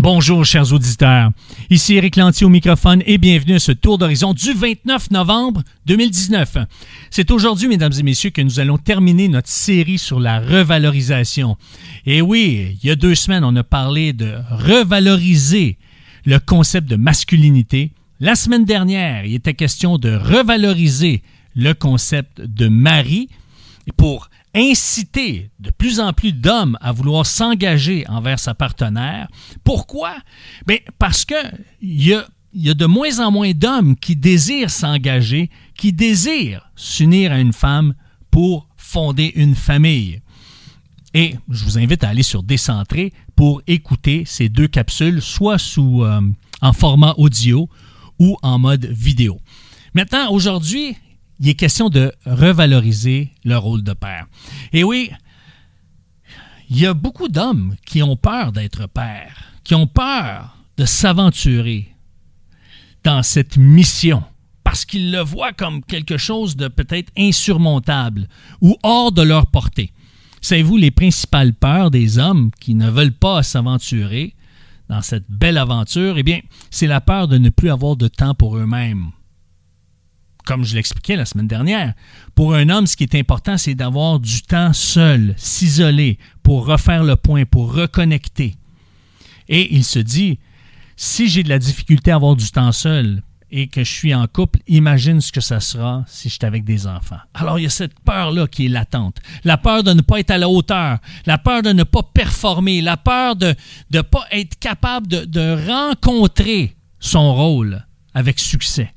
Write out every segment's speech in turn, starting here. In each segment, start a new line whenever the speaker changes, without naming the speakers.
Bonjour, chers auditeurs. Ici Éric Lantier au microphone et bienvenue à ce tour d'horizon du 29 novembre 2019. C'est aujourd'hui, mesdames et messieurs, que nous allons terminer notre série sur la revalorisation. Et oui, il y a 2 semaines, on a parlé de revaloriser le concept de masculinité. La semaine dernière, il était question de revaloriser le concept de mari pour inciter de plus en plus d'hommes à vouloir s'engager envers sa partenaire. Pourquoi? Bien, parce qu'il y a de moins en moins d'hommes qui désirent s'engager, qui désirent s'unir à une femme pour fonder une famille. Et je vous invite à aller sur Décentré pour écouter ces 2 capsules, soit en format audio ou en mode vidéo. Maintenant, aujourd'hui, il est question de revaloriser le rôle de père. Et oui, il y a beaucoup d'hommes qui ont peur d'être père, qui ont peur de s'aventurer dans cette mission parce qu'ils le voient comme quelque chose de peut-être insurmontable ou hors de leur portée. Savez-vous les principales peurs des hommes qui ne veulent pas s'aventurer dans cette belle aventure? Eh bien, c'est la peur de ne plus avoir de temps pour eux-mêmes. Comme je l'expliquais la semaine dernière, pour un homme, ce qui est important, c'est d'avoir du temps seul, s'isoler, pour refaire le point, pour reconnecter. Et il se dit, si j'ai de la difficulté à avoir du temps seul et que je suis en couple, imagine ce que ça sera si je suis avec des enfants. Alors, il y a cette peur-là qui est latente. La peur de ne pas être à la hauteur, la peur de ne pas performer, la peur de ne pas être capable de rencontrer son rôle avec succès.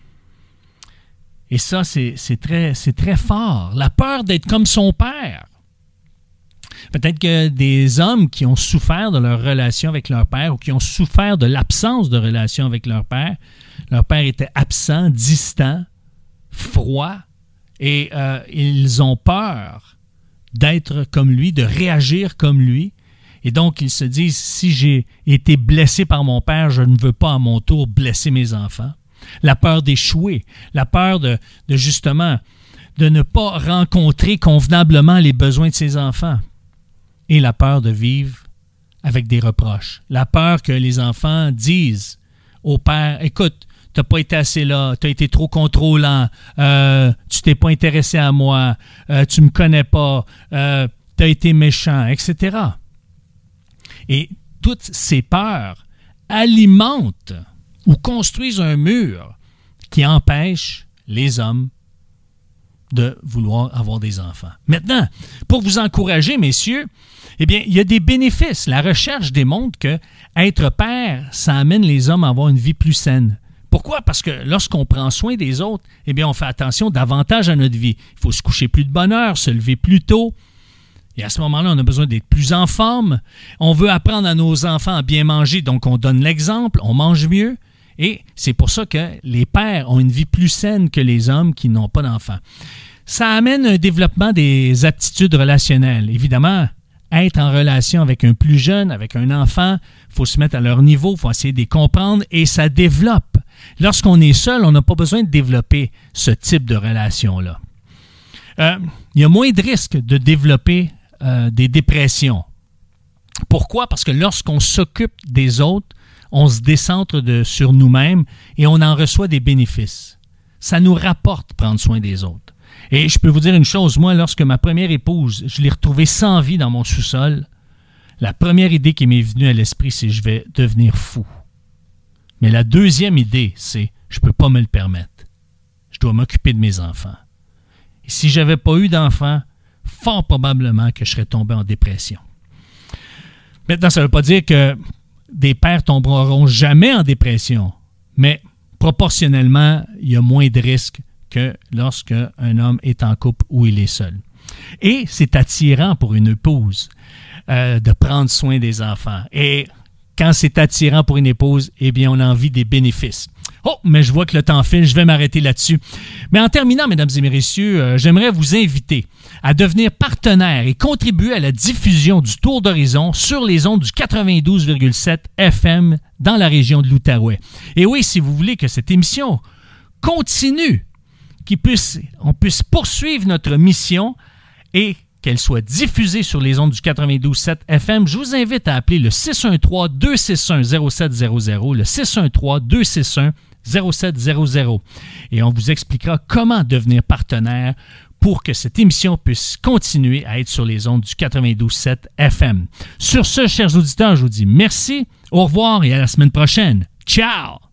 Et ça, c'est très fort. La peur d'être comme son père. Peut-être que des hommes qui ont souffert de leur relation avec leur père ou qui ont souffert de l'absence de relation avec leur père était absent, distant, froid, et ils ont peur d'être comme lui, de réagir comme lui. Et donc, ils se disent, si j'ai été blessé par mon père, je ne veux pas à mon tour blesser mes enfants. La peur d'échouer, la peur de justement de ne pas rencontrer convenablement les besoins de ses enfants et la peur de vivre avec des reproches. La peur que les enfants disent au père, écoute, tu n'as pas été assez là, tu as été trop contrôlant, tu t'es pas intéressé à moi, tu me connais pas, tu as été méchant, etc. Et toutes ces peurs alimentent ou construisent un mur qui empêche les hommes de vouloir avoir des enfants. Maintenant, pour vous encourager, messieurs, eh bien, il y a des bénéfices. La recherche démontre que être père, ça amène les hommes à avoir une vie plus saine. Pourquoi? Parce que lorsqu'on prend soin des autres, eh bien, on fait attention davantage à notre vie. Il faut se coucher plus de bonne heure, se lever plus tôt. Et à ce moment-là, on a besoin d'être plus en forme. On veut apprendre à nos enfants à bien manger, donc on donne l'exemple, on mange mieux. Et c'est pour ça que les pères ont une vie plus saine que les hommes qui n'ont pas d'enfants. Ça amène un développement des aptitudes relationnelles. Évidemment, être en relation avec un plus jeune, avec un enfant, il faut se mettre à leur niveau, il faut essayer de les comprendre et ça développe. Lorsqu'on est seul, on n'a pas besoin de développer ce type de relation-là. Il y a moins de risques de développer des dépressions. Pourquoi? Parce que lorsqu'on s'occupe des autres, on se décentre sur nous-mêmes et on en reçoit des bénéfices. Ça nous rapporte prendre soin des autres. Et je peux vous dire une chose, moi, lorsque ma première épouse, je l'ai retrouvée sans vie dans mon sous-sol, la première idée qui m'est venue à l'esprit, c'est « je vais devenir fou ». Mais la deuxième idée, c'est « je ne peux pas me le permettre. Je dois m'occuper de mes enfants ». Et si je n'avais pas eu d'enfants, fort probablement que je serais tombé en dépression. Maintenant, ça ne veut pas dire que des pères tomberont jamais en dépression, mais proportionnellement, il y a moins de risques que lorsqu'un homme est en couple ou il est seul. Et c'est attirant pour une épouse de prendre soin des enfants. Et quand c'est attirant pour une épouse, eh bien, on a envie des bénéfices. Oh, mais je vois que le temps file, je vais m'arrêter là-dessus. Mais en terminant, mesdames et messieurs, j'aimerais vous inviter à devenir partenaire et contribuer à la diffusion du Tour d'Horizon sur les ondes du 92,7 FM dans la région de l'Outaouais. Et oui, si vous voulez que cette émission continue, on puisse poursuivre notre mission et qu'elle soit diffusée sur les ondes du 92.7 FM, je vous invite à appeler le 613-261-0700, le 613-261-0700, et on vous expliquera comment devenir partenaire pour que cette émission puisse continuer à être sur les ondes du 92.7 FM. Sur ce, chers auditeurs, je vous dis merci, au revoir et à la semaine prochaine. Ciao!